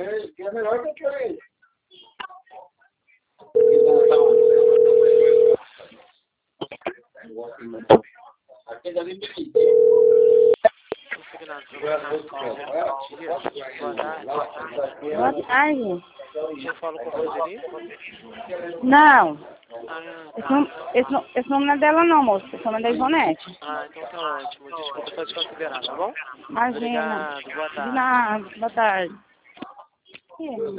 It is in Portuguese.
que é melhor que aquele aí. Aquele ali me Boa tarde. Eu falo com a Roseli? Não, Tá. esse nome não é dela não, moço. Esse nome é da Ivonete. Então tá ótimo. Desculpa, pode considerar, tá bom? Imagina. Obrigado, boa tarde. De nada. Boa tarde.